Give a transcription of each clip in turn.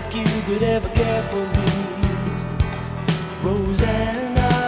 like you could ever care for me, Rosanna.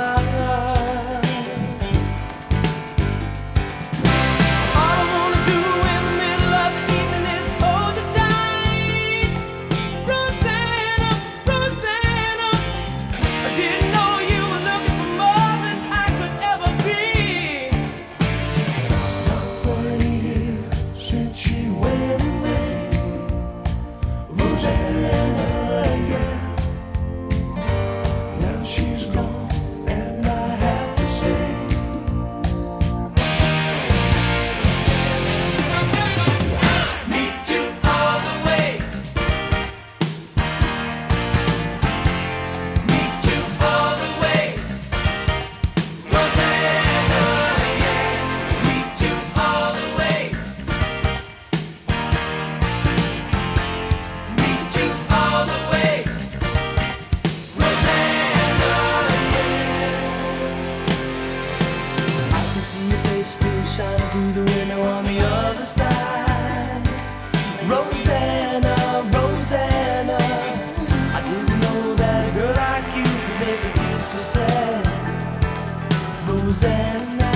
Still shining through the window on the other side. Rosanna, Rosanna, I didn't know that a girl like you could make me feel so sad. Rosanna,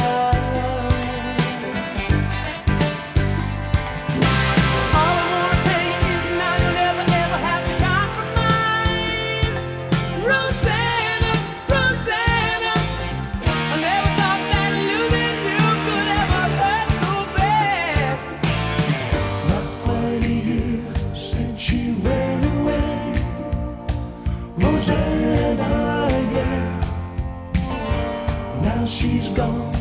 all I wanna tell you is now you'll never ever have to compromise. Rosanna, Rosanna, I never thought that losing you could ever hurt so bad. Not quite a year since you went away, Rosanna, yeah. Now she's gone.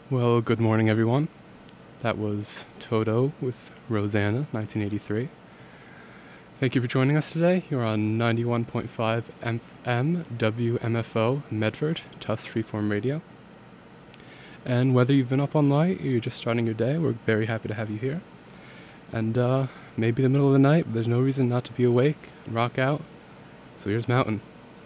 Well, good morning, everyone. That was Toto with Rosanna, 1983. Thank you for joining us today. You're on 91.5 FM WMFO Medford, Tufts Freeform Radio. And whether you've been up all night or you're just starting your day, we're very happy to have you here. And maybe the middle of the night, but there's no reason not to be awake and rock out. So here's Mountain.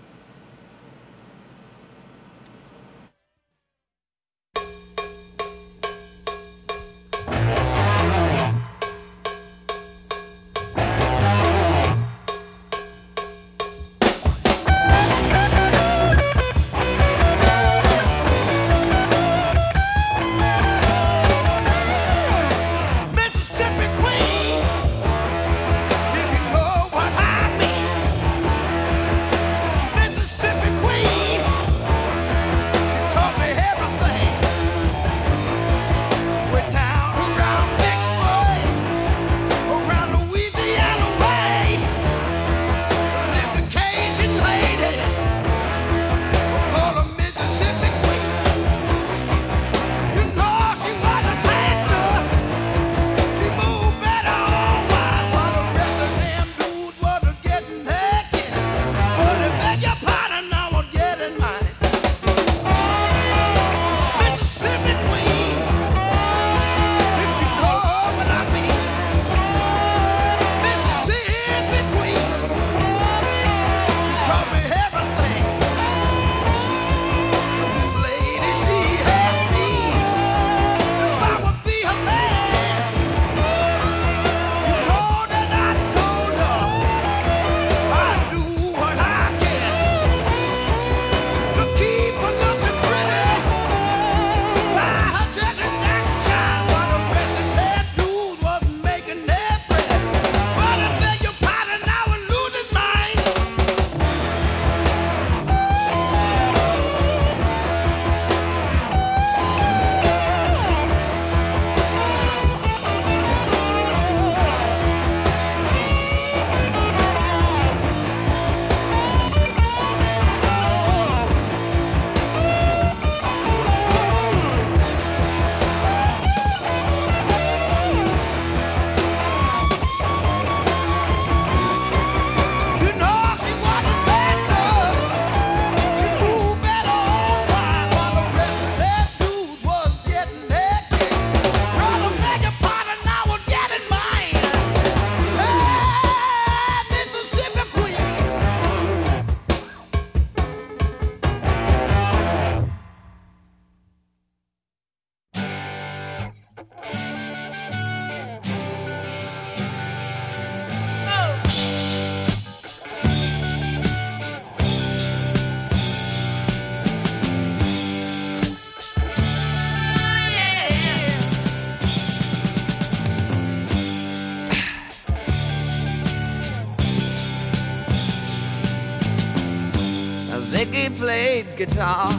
Ziggy played guitar,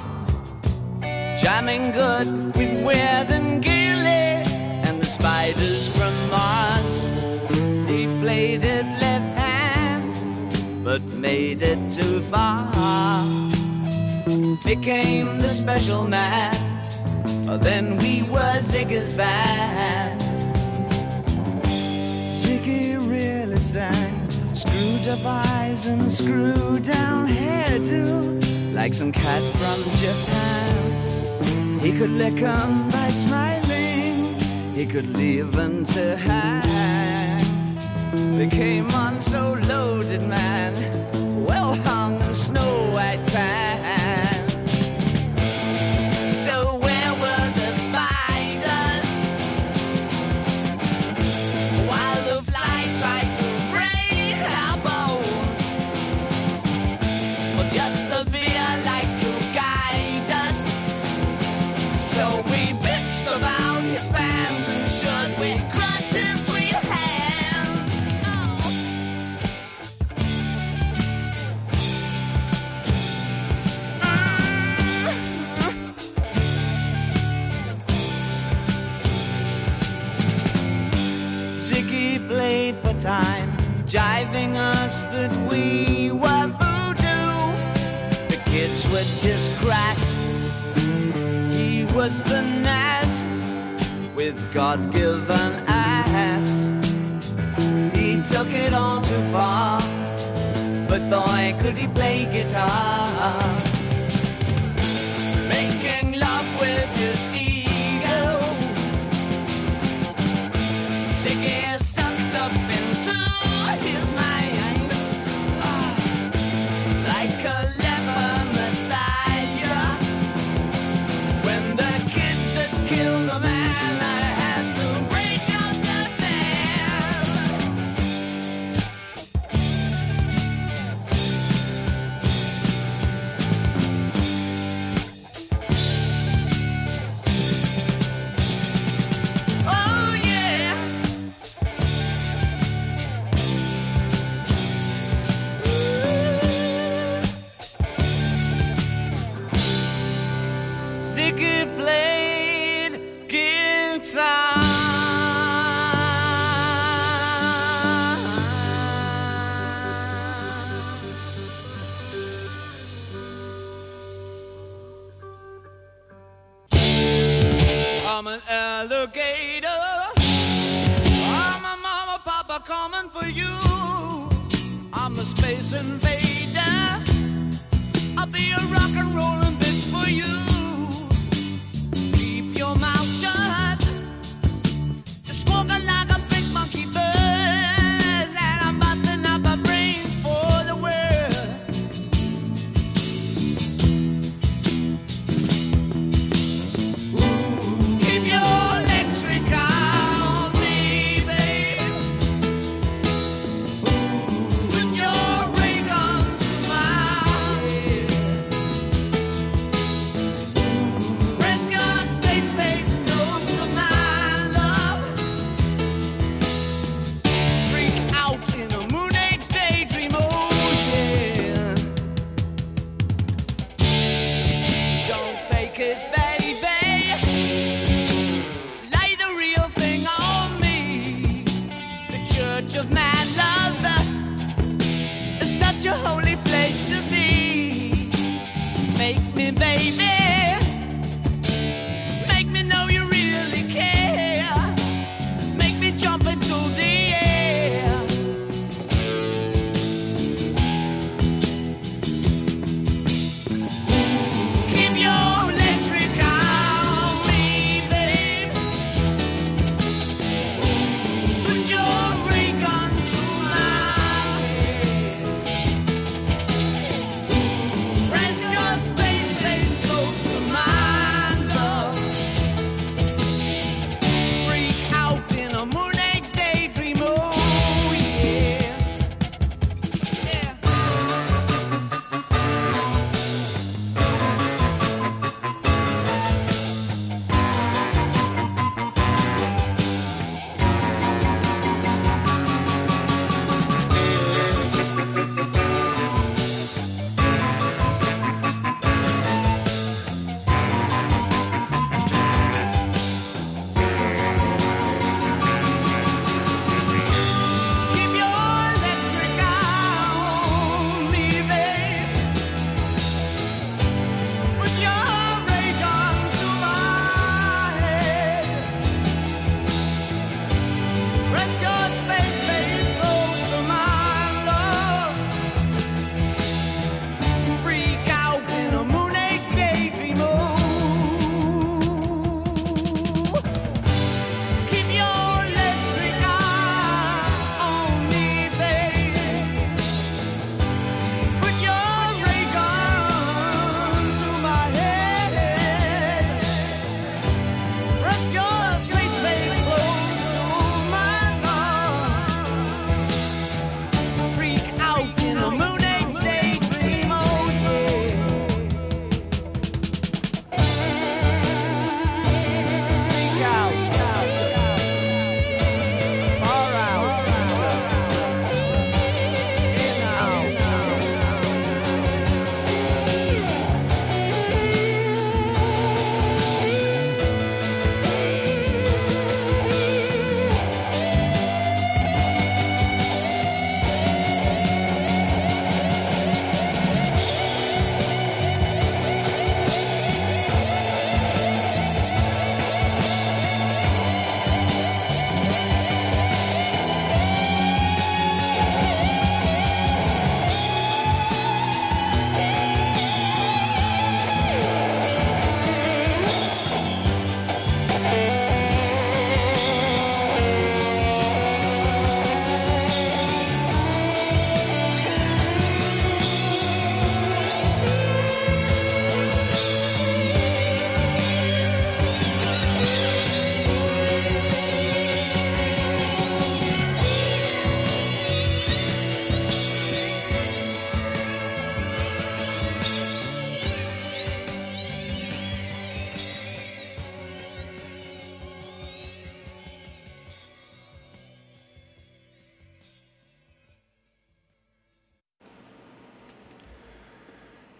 jamming good with Weird and Gilly and the Spiders from Mars. He played it left hand, but made it too far. Became the special man, then we were Ziggy's band. Ziggy really sang, screwed up eyes and screwed down hairdo, like some cat from Japan. He could lick 'em by smiling, he could leave 'em to hang. They came on so loaded, man, well hung in snow white tan. So where were the spiders while the fly tried to break our bones? Or just the beer like to guide us? So we bitched about his fans and should we crush his sweet hands? Ziggy played for time, jiving us that we were voodoo. The kids were just crass, he was the night. with God-given ass. He took it all too far, but boy, could he play guitar. Making love with his ego, sick is sucked up into his mind, like a leper messiah. When the kids had killed a man, I had to break up the band. Oh yeah. Ziggy played guitar. I'm an alligator. I'm a mama, papa coming for you. I'm a space invader. I'll be a rock and rollin' bitch for you. Keep your mouth shut. Just walking like a big monkey bird. And I'm busting up a brain for the world. Keep your electric on me, babe. Put your ray gun to my head. Press your space close to my love. Freak out in a moon age daydream, oh yeah. Don't fake it, baby. Lay the real thing on me. The Church of Mad Love is such a holy place to be. Make me, baby. Make me know you really care. Make me jump into the air. Keep your electric on me, babe. Put your ray gun to my head. Press your space close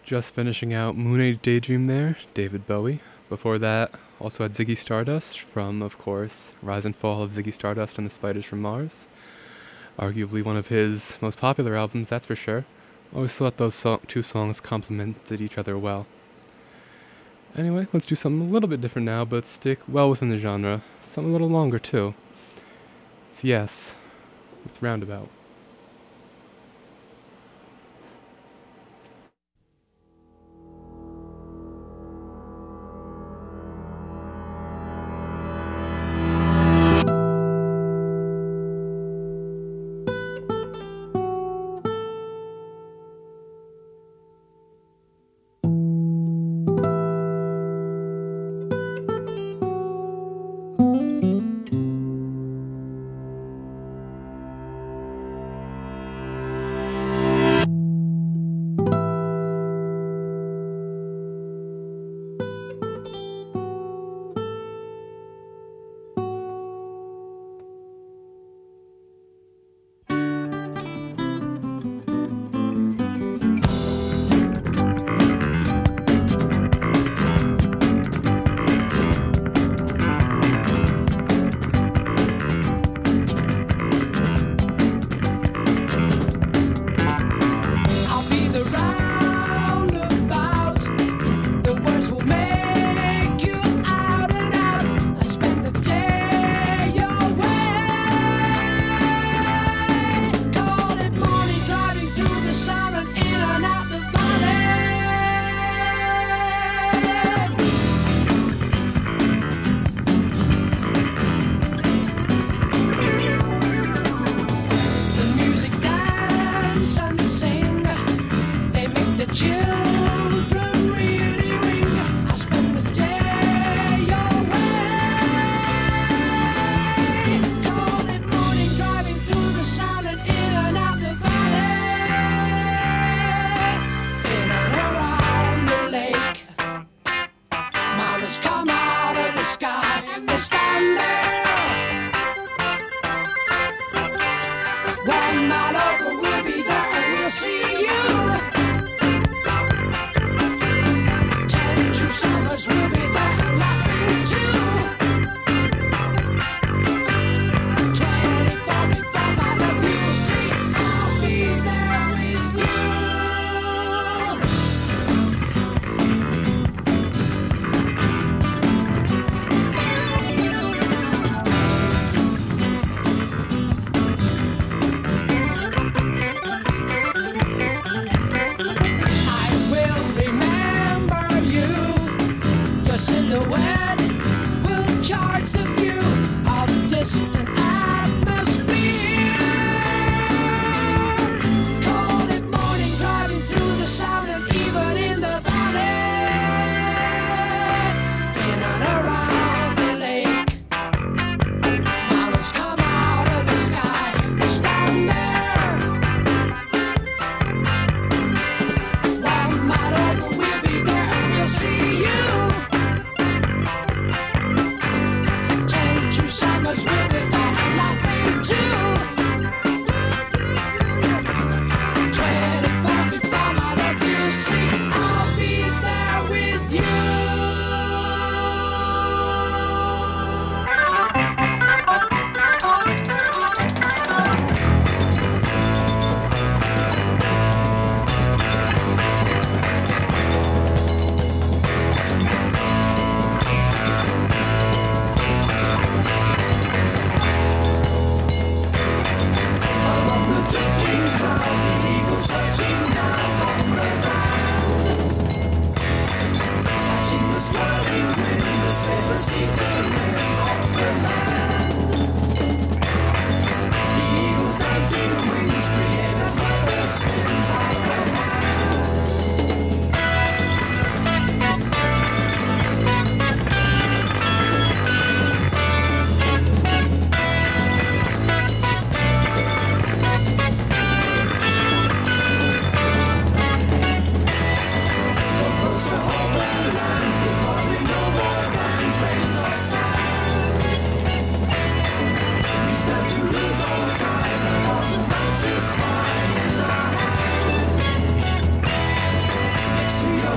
Just finishing out Moon Age Daydream there, David Bowie. Before that, also had Ziggy Stardust from, of course, Rise and Fall of Ziggy Stardust and the Spiders from Mars. Arguably one of his most popular albums, that's for sure. Always thought those two songs complemented each other well. Anyway, let's do something a little bit different now, but stick well within the genre. Something a little longer, too. It's Yes, with Roundabout.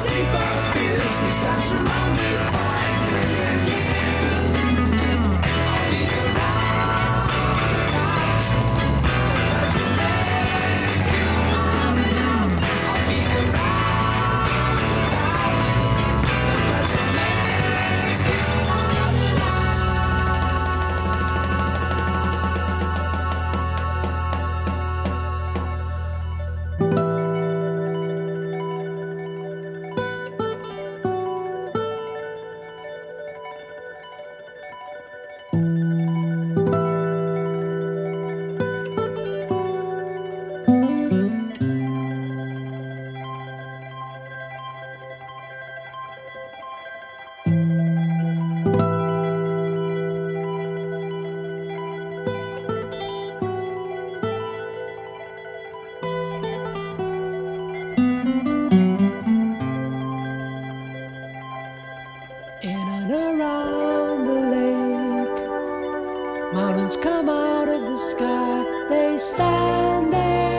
In and around the lake, mountains come out of the sky. They stand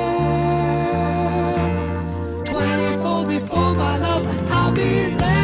there 24 before my love. I'll be there.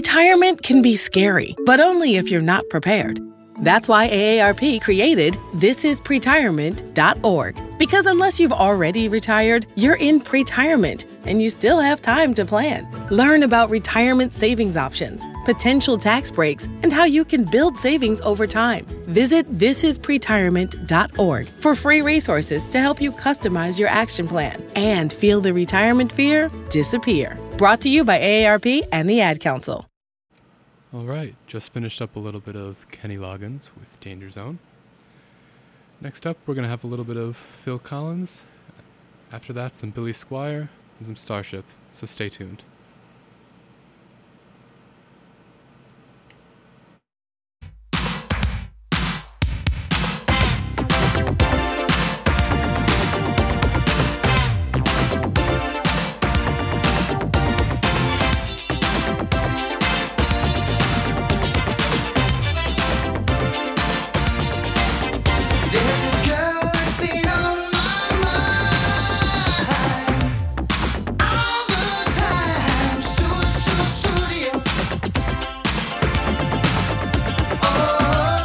Retirement can be scary, but only if you're not prepared. That's why AARP created thisispretirement.org. Because unless you've already retired, you're in pretirement, and you still have time to plan. Learn about retirement savings options, potential tax breaks, and how you can build savings over time. Visit thisispretirement.org for free resources to help you customize your action plan and feel the retirement fear disappear. Brought to you by AARP and the Ad Council. All right, just finished up a little bit of Kenny Loggins with Danger Zone. Next up, we're going to have a little bit of Phil Collins. After that, some Billy Squier and some Starship, so stay tuned. There's a girl that's been on my mind all the time. Studio. Oh,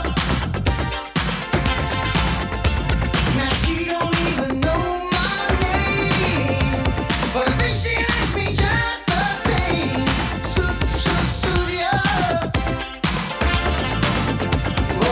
now she don't even know my name, but I think she likes me just the same. Studio. Oh.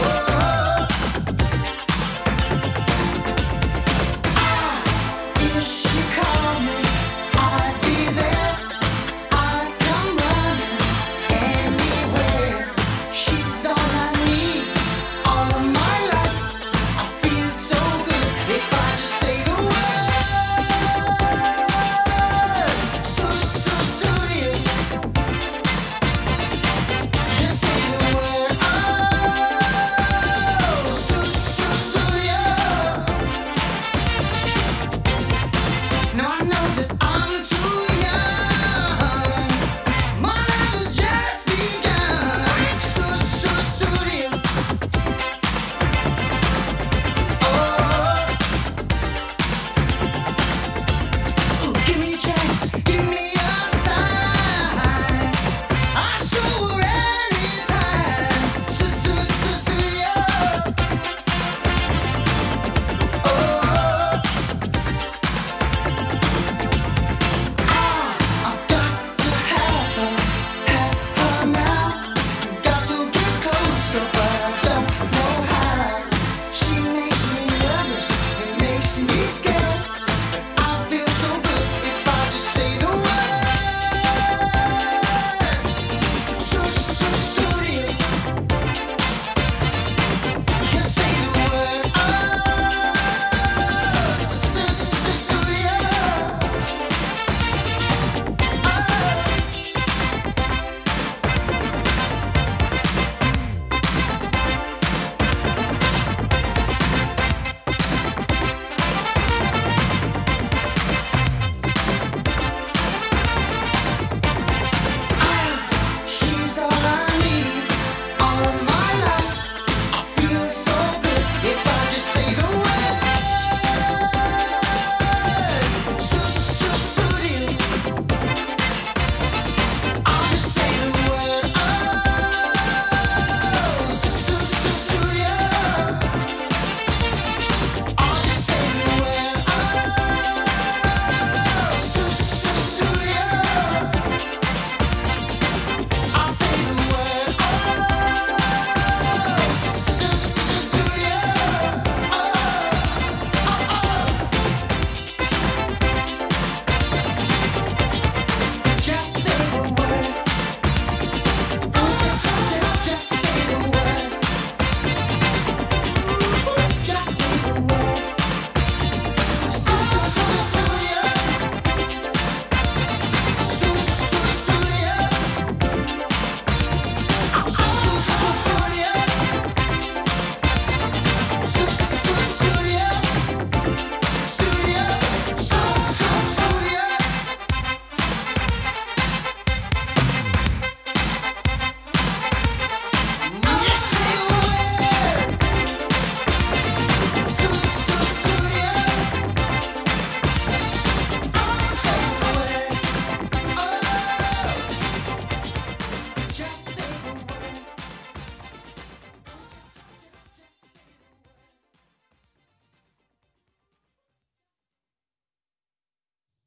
If she called me, I'd be there. I'd come running anywhere. She's all I need, all of my life. I feel so good if I just say the word. Studio. Just say the word. Oh, studio.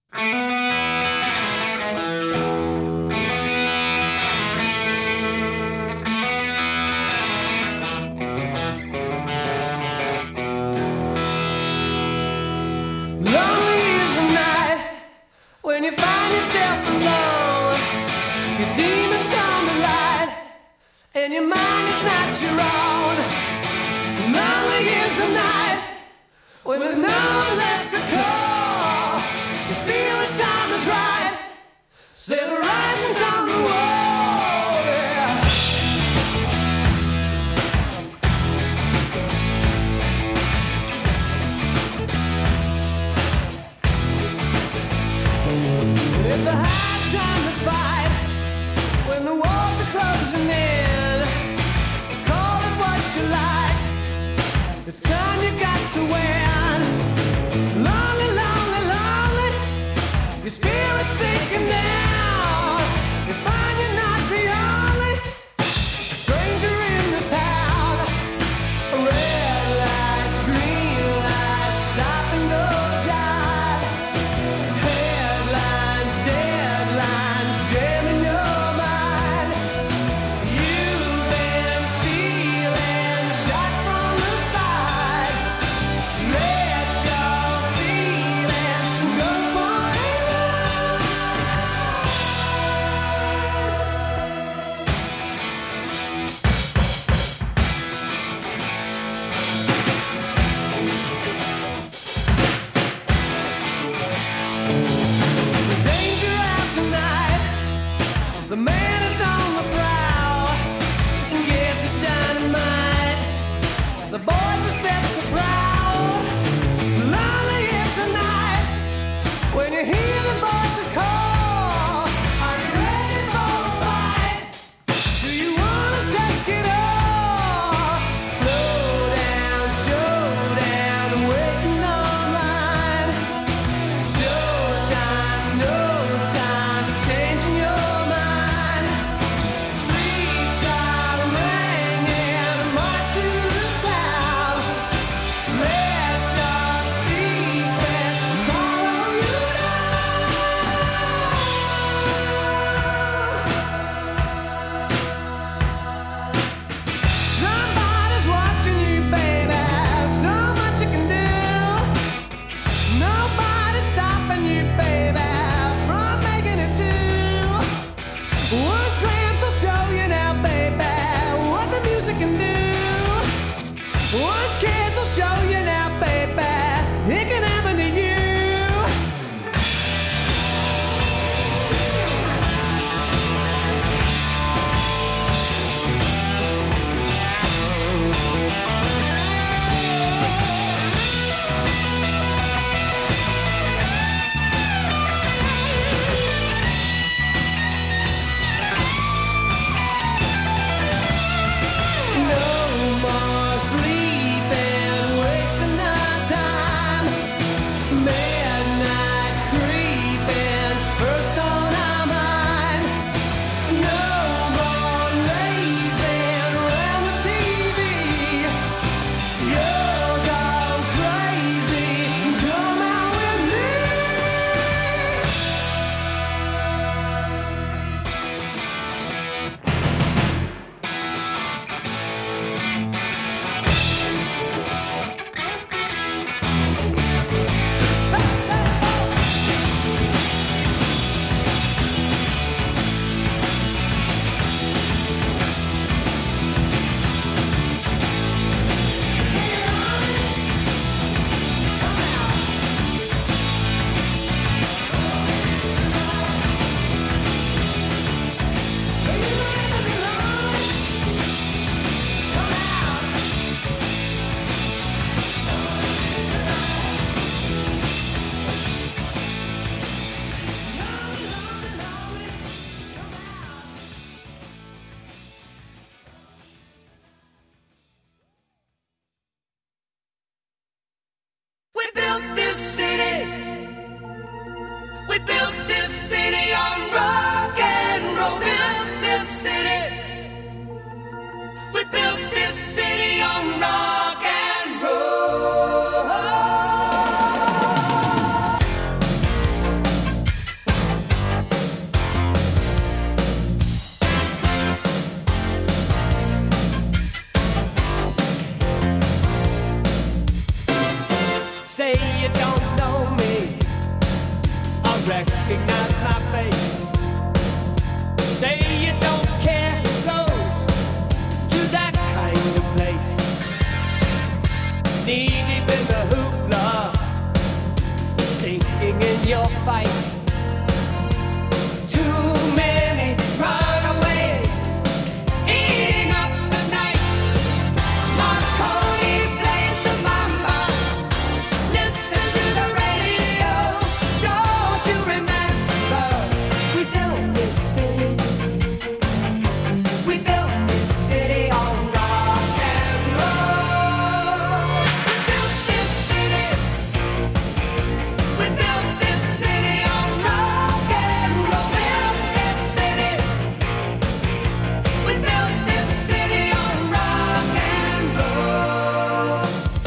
Lonely is the night when you find yourself alone. Your demons come to light, and your mind is not your own. Lonely is the night when there's no one left to call. You feel the time is right, say the writing's on the wall. Yeah. It's a hard time to fight when the walls are closing in. Call it what you like, it's time you got to win. Lonely, lonely, lonely, your spirit's sinking down. You find you're not the only stranger in this town. Red lights, green lights, stop and go jive. Headlines, deadlines, jamming your mind. You've been stealing shots from the side. Let your feelings go forever. There's danger out tonight. The man is on the prowl. Get the dynamite. The boys are set to prowl. Lonely is the night when you hear the voices call. Are you ready for a fight? Do you wanna take it all? Slow down, showdown, waiting online. Showtime, no time for changing your mind. Streets are ringing, march to the sound. Let your secrets follow you down. Somebody's watching you, baby. So much you can do. Nobody's stopping you, baby, from making it two. One glance will show you now, baby, what the music can do. One kiss will show you now, baby, it can happen to you. No more sleeping, wasting our time. Midnight creeping's first on our mind. No more lazing around the TV. You'll go crazy, come out with me. We built this city. We built this city on rock and roll. Built this city. We built this city on rock and roll. recognize my face. Say you don't care who goes to that kind of place. Knee deep in the hoopla, sinking in your fight. Too many runaways eating up the night. Marconi plays the mama. Listen to the radio. Don't you remember? We built this city. We built this city on rock and roll. We built this city. We built this city on rock and roll. Built this city. We built this city on rock and roll.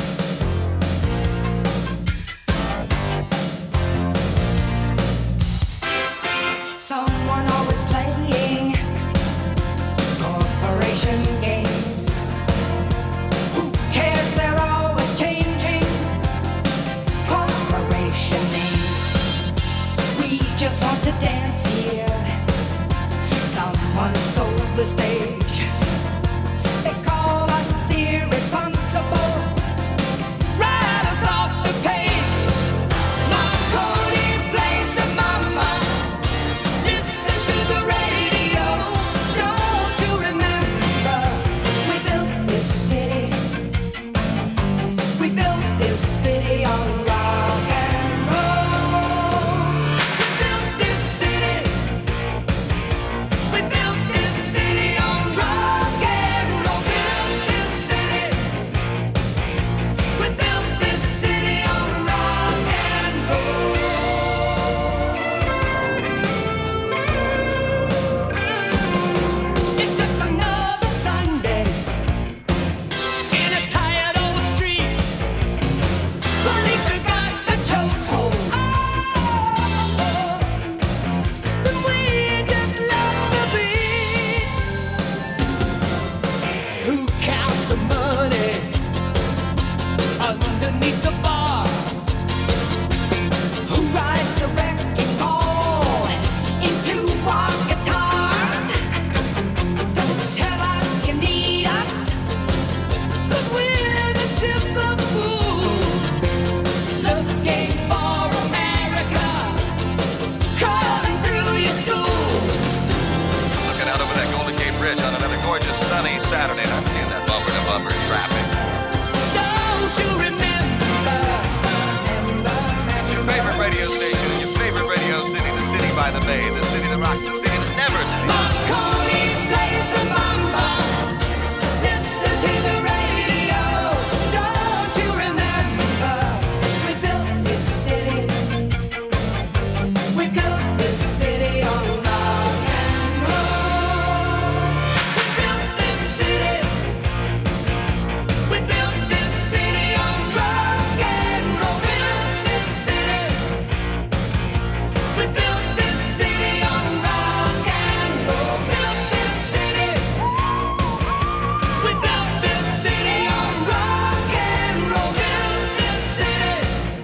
Someone always playing corporation games. Who cares? They're always changing corporation names. We just want to dance here. Someone stole the stage. They call us irresponsible. Write us off the page. Marconi plays the mama. Listen to the radio. Don't you remember? We built this city. We built this city on rock and roll. We built this city. We built this city on rock and roll. Built this city. We built this city on rock and roll. It's just another Sunday in a tired old street. Police have got the chokehold. But we just lost the beat. Who counts the money underneath the bar? Who rides the wrecking ball into our guitars? Don't tell us you need us, 'cause we're the ship of fools, looking for America, crawling through your schools. Looking out over that Golden Gate Bridge on another gorgeous sunny Saturday, and I'm seeing that bumper-to-bumper traffic. Don't you remember? It's your favorite radio station in your favorite radio city, the city by the bay, the city that rocks, the city that never sleeps. Marconi plays the mama. Listen to the radio. Don't you remember? We built this city. We built this city on rock and roll. We built this city. We built this city on rock and roll. Built this city. We built this city on rock and roll. Built this city. We built this city on rock and roll. Built this city.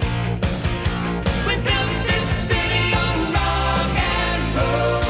We built this city on rock and roll.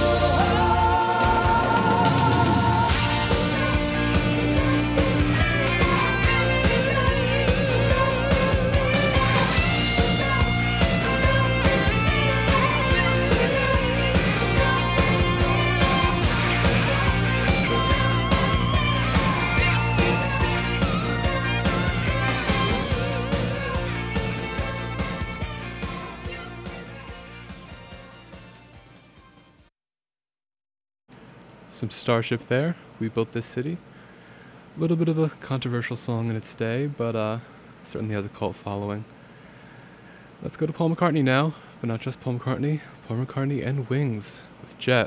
Some Starship there. We built this city. A little bit of a controversial song in its day, but certainly has a cult following. Let's go to Paul McCartney now, but not just Paul McCartney. Paul McCartney and Wings with Jet.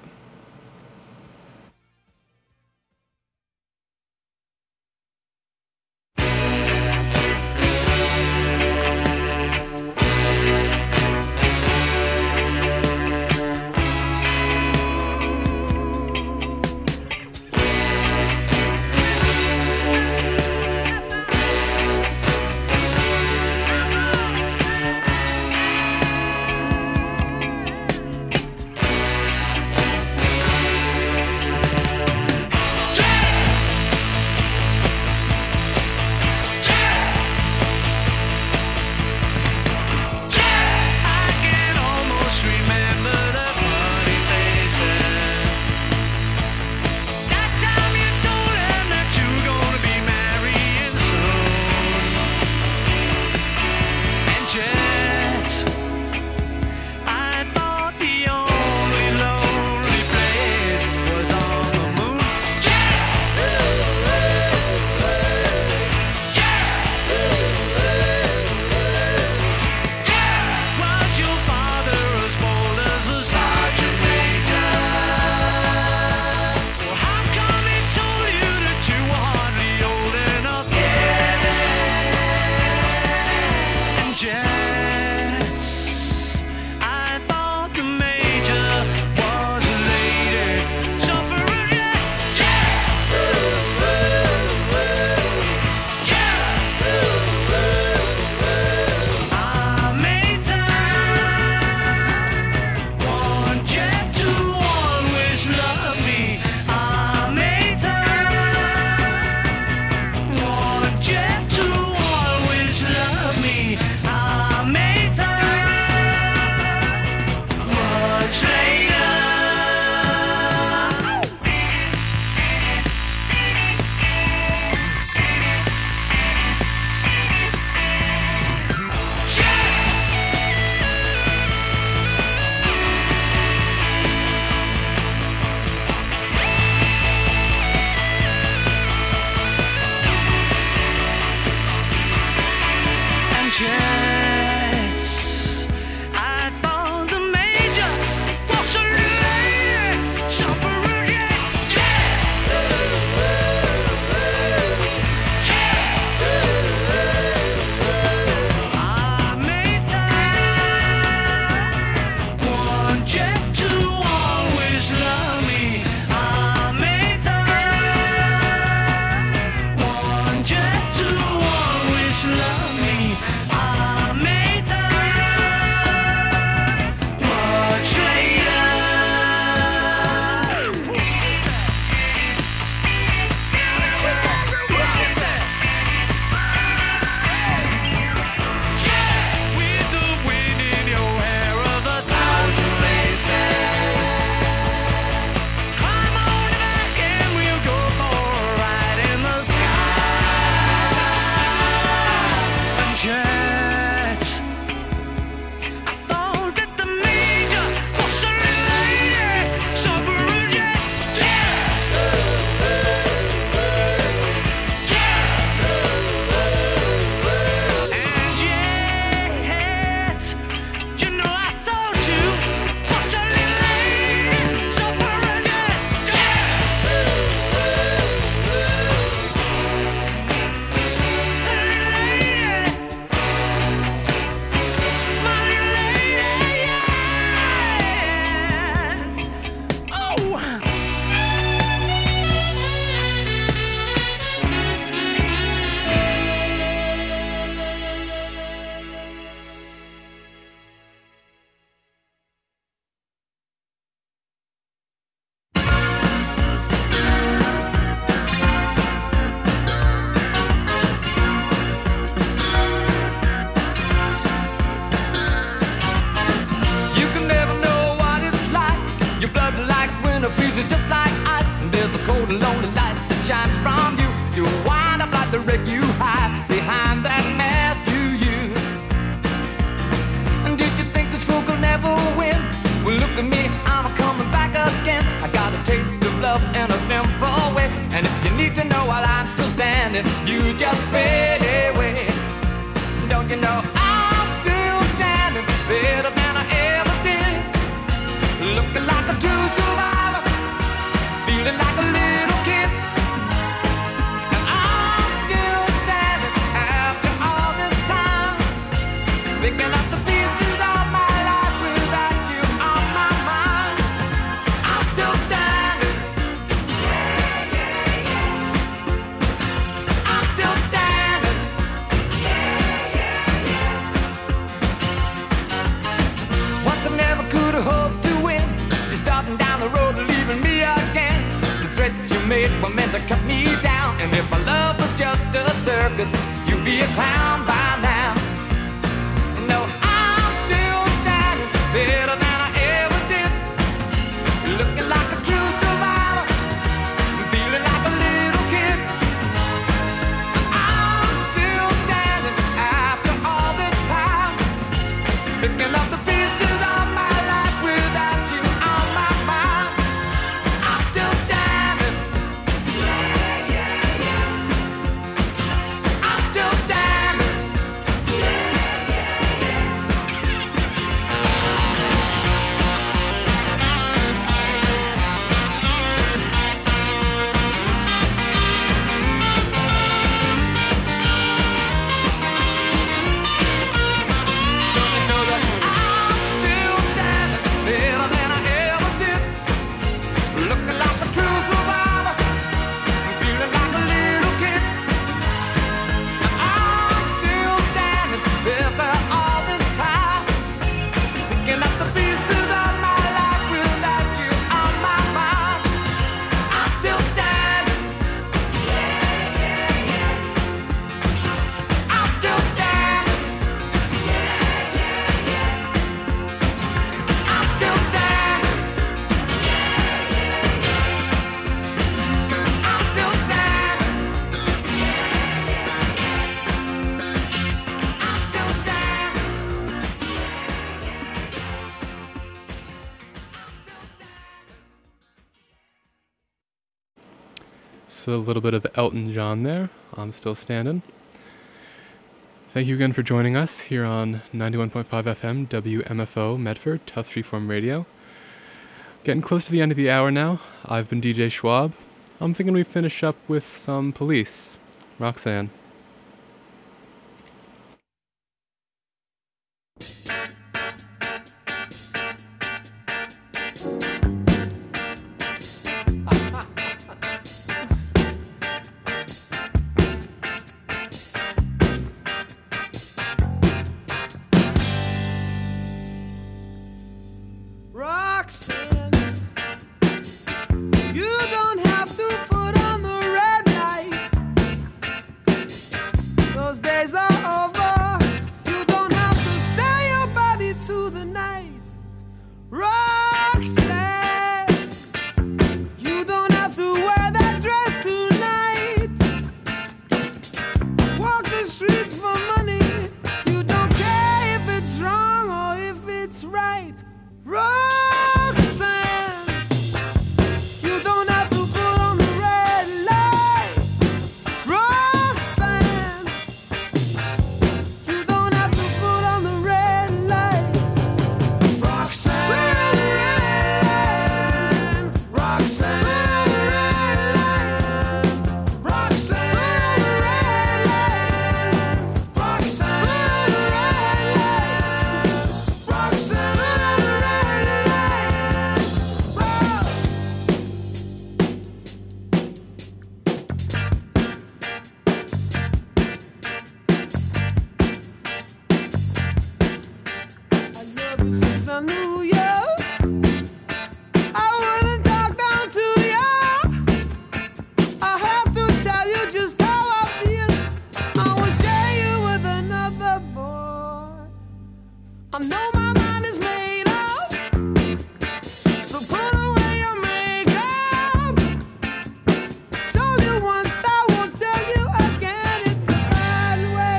love in a simple way. And if you need to know while I'm still standing, you just fade away. Don't you know I'm still standing better than I ever did, looking like a true survivor, feeling like a little kid. And I'm still standing after all this time, picking up the pieces of my life without you on my mind. I'm still standing. Yeah, yeah, yeah. I'm still standing. Yeah, yeah, yeah. Once I never could have hoped to win. You're starting down the road and leaving me again. The threats you made were meant to cut me down. And if my love was just a circus, you'd be a clown by now. No, I'm still standing better than I ever did, looking like a true survivor, feeling like a little kid. I'm still standing after all this time, picking up the pieces of my life without you on my mind. I'm still standing. Yeah, yeah, yeah. I'm still standing. Yeah, yeah, yeah. Don't you know that I'm still standing better than I ever did, looking like a true survivor, feeling like a little kid. I'm still standing after all this time, picking up the pieces of my life without you on my mind. I'm still standing. Yeah, yeah, yeah. I'm still standing. Yeah, yeah, yeah. I'm still standing. Yeah, yeah, yeah. I'm still standing. Yeah, yeah, yeah. I'm still standing. So a little bit of Elton John there. I'm still standing. Thank you again for joining us here on 91.5 FM WMFO Medford, Tough Freeform Radio. Getting close to the end of the hour now. I've been DJ Schwab. I'm thinking we finish up with some Police. Roxanne. Roxanne, you don't have to put on the red light. Those days are over. You don't have to sell your body to the night. Roxanne, you don't have to wear that dress tonight. Walk the streets for money. You don't care if it's wrong or if it's right. Roxanne, you don't have to put on the red light. Roxanne, you don't have to put on the red light. Roxanne, Roxanne, Roxanne, Roxanne, I love you since I knew you. I wouldn't talk down to you. I have to tell you just how I feel. I won't share you with another boy. I know my mind is made up, so put away your makeup. Told you once, I won't tell you again. It's the bad way.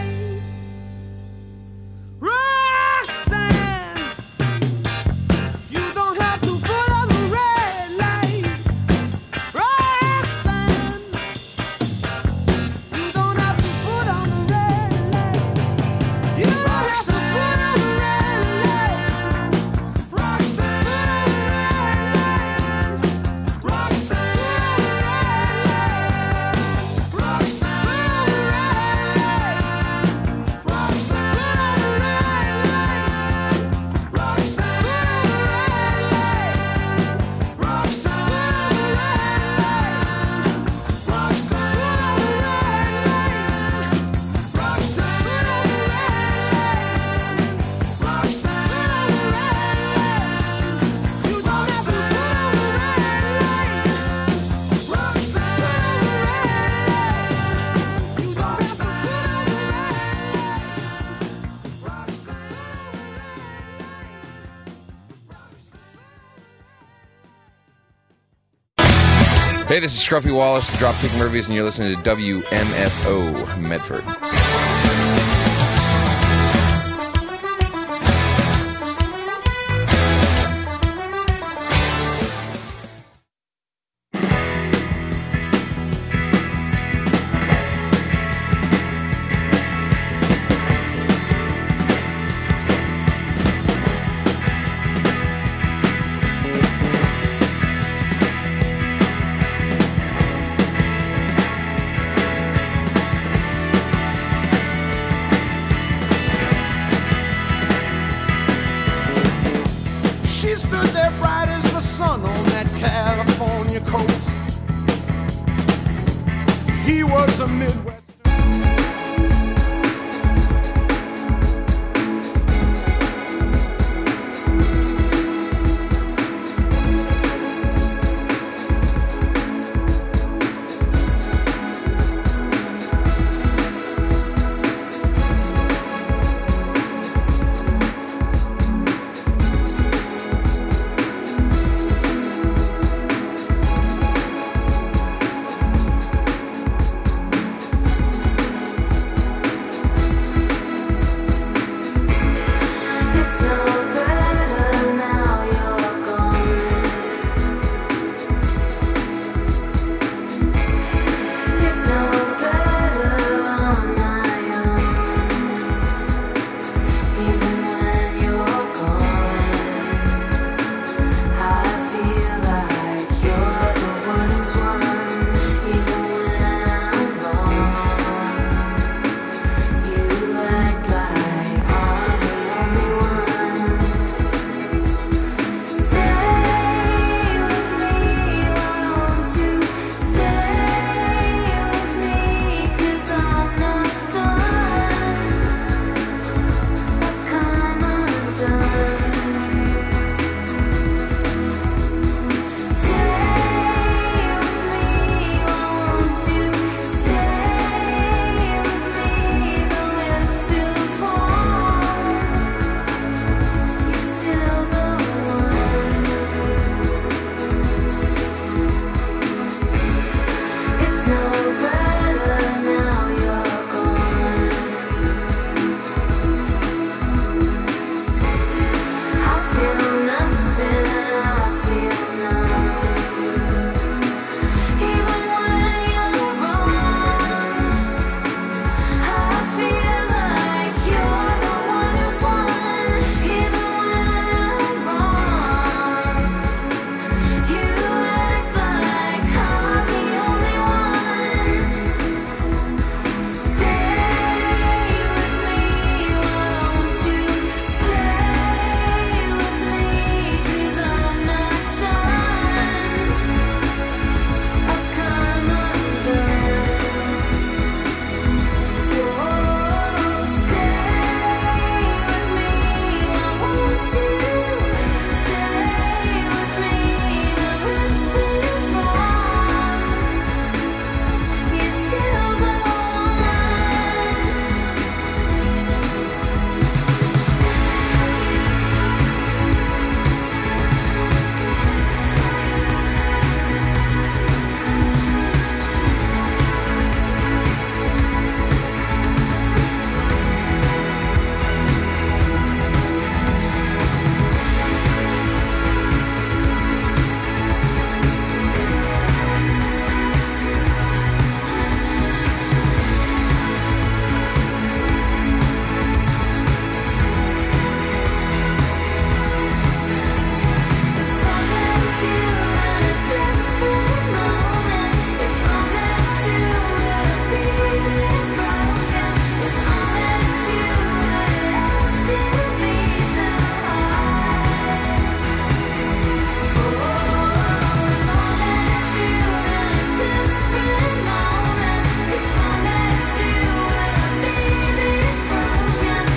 Roxanne, you don't have to put on the red light. Hey, this is Scruffy Wallace, the Dropkick Murphys, and you're listening to WMFO Medford. She stood there bright as the sun on that California coast. He was a Midwest.